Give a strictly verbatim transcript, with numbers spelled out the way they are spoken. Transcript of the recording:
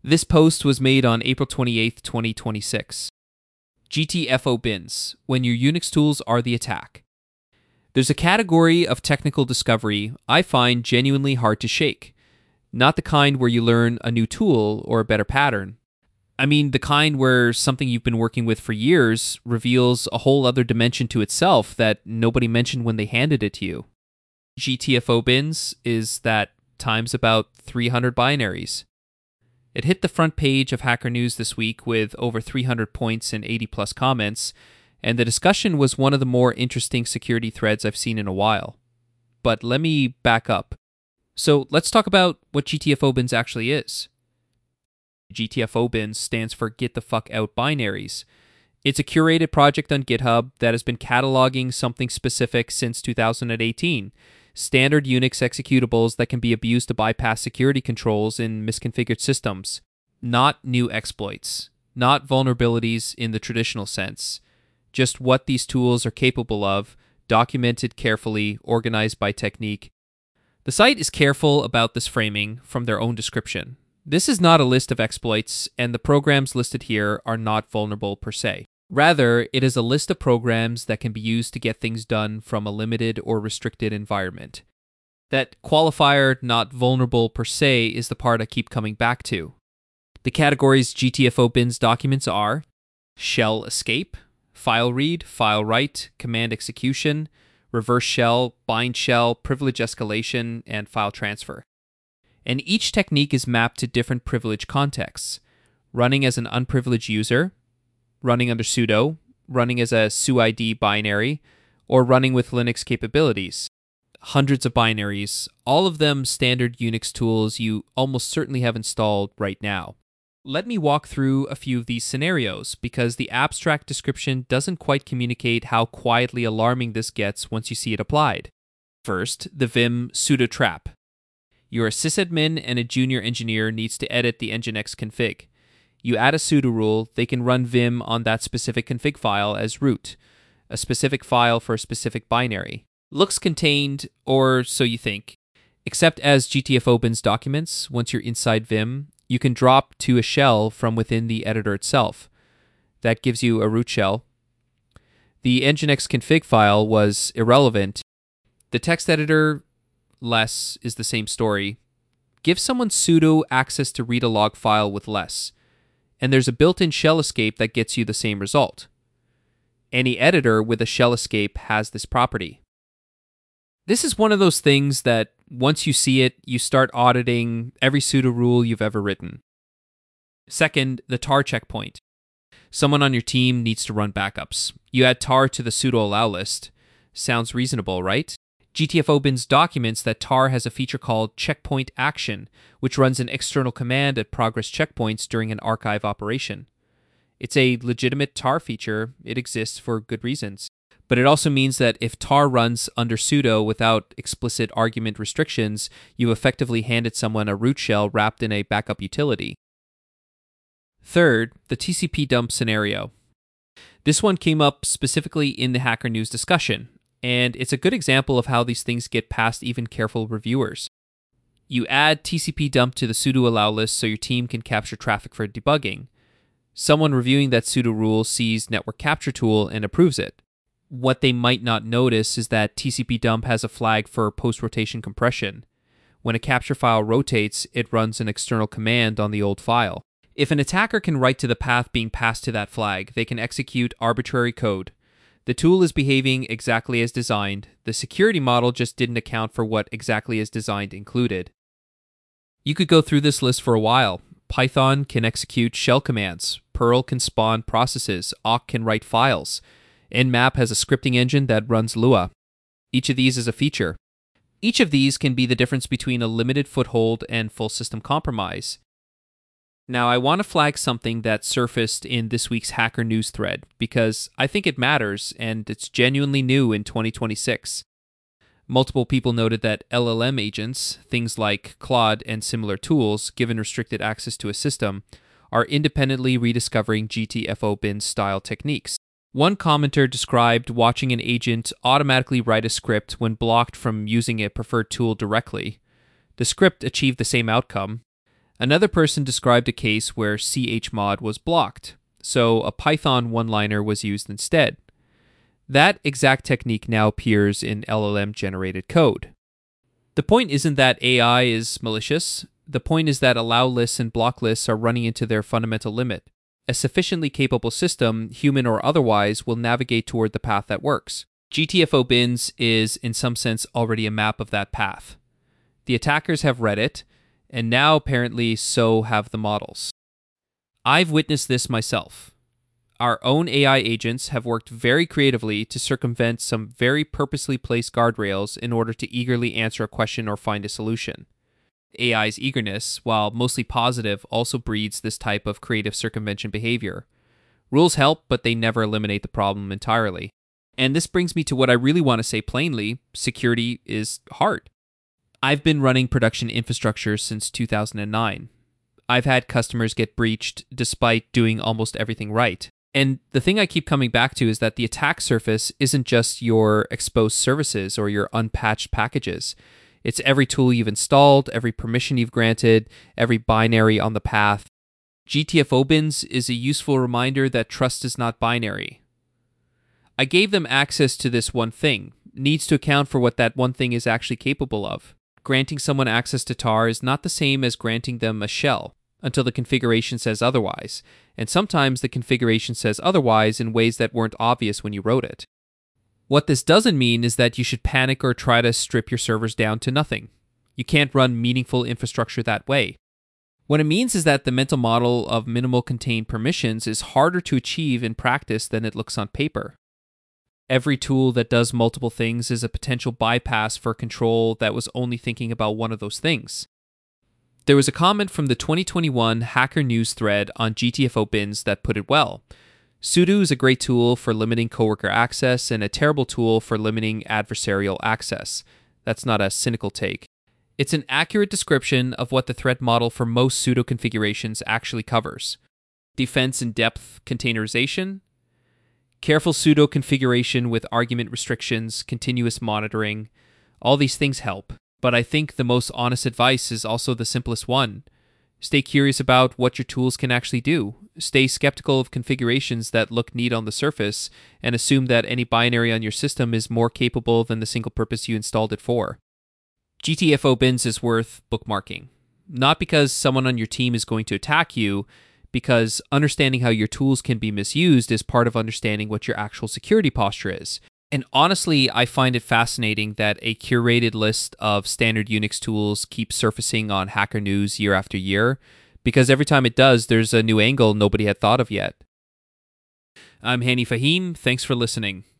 This post was made on April twenty-eighth, twenty twenty-six. G T F O bins, when your Unix tools are the attack. There's a category of technical discovery I find genuinely hard to shake. Not the kind where you learn a new tool or a better pattern. I mean the kind where something you've been working with for years reveals a whole other dimension to itself that nobody mentioned when they handed it to you. G T F O bins is that times about three hundred binaries. It hit the front page of Hacker News this week with over three hundred points and eighty plus comments, and the discussion was one of the more interesting security threads I've seen in a while. But let me back up. So let's talk about what G T F O bins actually is. G T F O bins stands for Get the Fuck Out Binaries. It's a curated project on GitHub that has been cataloging something specific since two thousand eighteen. Standard Unix executables that can be abused to bypass security controls in misconfigured systems. Not new exploits. Not vulnerabilities in the traditional sense. Just what these tools are capable of, documented carefully, organized by technique. The site is careful about this framing from their own description. This is not a list of exploits, and the programs listed here are not vulnerable per se. Rather, it is a list of programs that can be used to get things done from a limited or restricted environment. That qualifier, not vulnerable per se, is the part I keep coming back to. The categories G T F O bins documents are shell escape, file read, file write, command execution, reverse shell, bind shell, privilege escalation, and file transfer. And each technique is mapped to different privilege contexts, running as an unprivileged user, running under sudo, running as a suid binary, or running with Linux capabilities. Hundreds of binaries, all of them standard Unix tools you almost certainly have installed right now. Let me walk through a few of these scenarios, because the abstract description doesn't quite communicate how quietly alarming this gets once you see it applied. First, the Vim sudo trap. You're a sysadmin and a junior engineer needs to edit the nginx config. You add a sudo rule, they can run Vim on that specific config file as root, a specific file for a specific binary. Looks contained, or so you think. Except as G T F O bins documents, once you're inside Vim, you can drop to a shell from within the editor itself. That gives you a root shell. The nginx config file was irrelevant. The text editor, less, is the same story. Give someone sudo access to read a log file with less. And there's a built-in shell escape that gets you the same result. Any editor with a shell escape has this property. This is one of those things that once you see it, you start auditing every sudo rule you've ever written. Second, the tar checkpoint. Someone on your team needs to run backups. You add tar to the sudo allow list. Sounds reasonable, right? G T F O bins documents that tar has a feature called checkpoint action, which runs an external command at progress checkpoints during an archive operation. It's a legitimate tar feature, it exists for good reasons. But it also means that if tar runs under sudo without explicit argument restrictions, you effectively handed someone a root shell wrapped in a backup utility. Third, the T C P dump scenario. This one came up specifically in the Hacker News discussion, and it's a good example of how these things get past even careful reviewers. You add T C P dump to the sudo allow list so your team can capture traffic for debugging. Someone reviewing that sudo rule sees network capture tool and approves it. What they might not notice is that T C P dump has a flag for post-rotation compression. When a capture file rotates, it runs an external command on the old file. If an attacker can write to the path being passed to that flag, they can execute arbitrary code. The tool is behaving exactly as designed. The security model just didn't account for what exactly as designed included. You could go through this list for a while. Python can execute shell commands. Perl can spawn processes. Awk can write files. Nmap has a scripting engine that runs Lua. Each of these is a feature. Each of these can be the difference between a limited foothold and full system compromise. Now, I want to flag something that surfaced in this week's Hacker News thread because I think it matters and it's genuinely new in twenty twenty-six. Multiple people noted that L L M agents, things like Claude and similar tools, given restricted access to a system, are independently rediscovering G T F O bin style techniques. One commenter described watching an agent automatically write a script when blocked from using a preferred tool directly. The script achieved the same outcome. Another person described a case where chmod was blocked, so a Python one-liner was used instead. That exact technique now appears in L L M-generated code. The point isn't that A I is malicious. The point is that allow lists and block lists are running into their fundamental limit. A sufficiently capable system, human or otherwise, will navigate toward the path that works. G T F O bins is, in some sense, already a map of that path. The attackers have read it, and now apparently so have the models. I've witnessed this myself. Our own A I agents have worked very creatively to circumvent some very purposely placed guardrails in order to eagerly answer a question or find a solution. A I's eagerness, while mostly positive, also breeds this type of creative circumvention behavior. Rules help, but they never eliminate the problem entirely. And this brings me to what I really want to say plainly: security is hard. I've been running production infrastructure since two thousand nine. I've had customers get breached despite doing almost everything right. And the thing I keep coming back to is that the attack surface isn't just your exposed services or your unpatched packages. It's every tool you've installed, every permission you've granted, every binary on the path. G T F O bins is a useful reminder that trust is not binary. I gave them access to this one thing, needs to account for what that one thing is actually capable of. Granting someone access to tar is not the same as granting them a shell, until the configuration says otherwise, and sometimes the configuration says otherwise in ways that weren't obvious when you wrote it. What this doesn't mean is that you should panic or try to strip your servers down to nothing. You can't run meaningful infrastructure that way. What it means is that the mental model of minimal contained permissions is harder to achieve in practice than it looks on paper. Every tool that does multiple things is a potential bypass for control that was only thinking about one of those things. There was a comment from the twenty twenty-one Hacker News thread on G T F O bins that put it well. Sudo is a great tool for limiting coworker access and a terrible tool for limiting adversarial access. That's not a cynical take. It's an accurate description of what the threat model for most sudo configurations actually covers. Defense in depth containerization, careful sudo configuration with argument restrictions, continuous monitoring. All these things help, but I think the most honest advice is also the simplest one. Stay curious about what your tools can actually do. Stay skeptical of configurations that look neat on the surface, and assume that any binary on your system is more capable than the single purpose you installed it for. G T F O bins is worth bookmarking. Not because someone on your team is going to attack you, because understanding how your tools can be misused is part of understanding what your actual security posture is. And honestly, I find it fascinating that a curated list of standard Unix tools keeps surfacing on Hacker News year after year, because every time it does, there's a new angle nobody had thought of yet. I'm Hani Fahim. Thanks for listening.